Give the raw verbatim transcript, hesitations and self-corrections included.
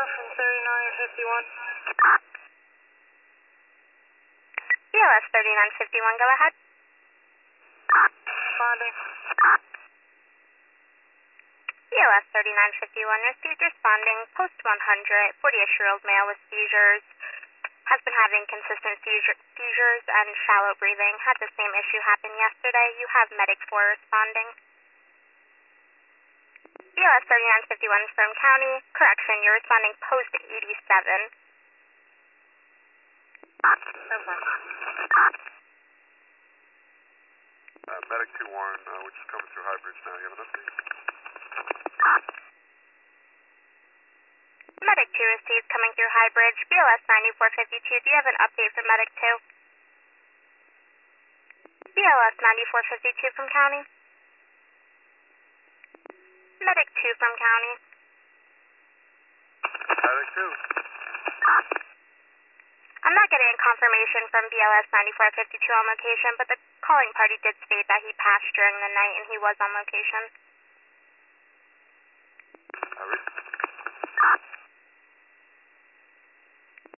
from thirty-nine fifty-one. B L S thirty-nine fifty-one, go ahead. Responding. B L S thirty-nine fifty-one, received responding, post one hundred, forty-ish-year-old male with seizures, has been having consistent seizure, seizures and shallow breathing, had the same issue happen yesterday. You have Medic four responding. B L S thirty-nine fifty-one from County, correction, you're responding post eighty-seven. Okay. Uh, Medic two one, uh, which is coming through High Bridge now. You have an update? Medic two received coming through High Bridge. B L S ninety-four fifty-two, do you have an update for Medic two? B L S ninety-four fifty-two from County. Medic two from County. Medic two. I'm not getting a confirmation from B L S ninety-four fifty-two on location, but the calling party did state that he passed during the night and he was on location.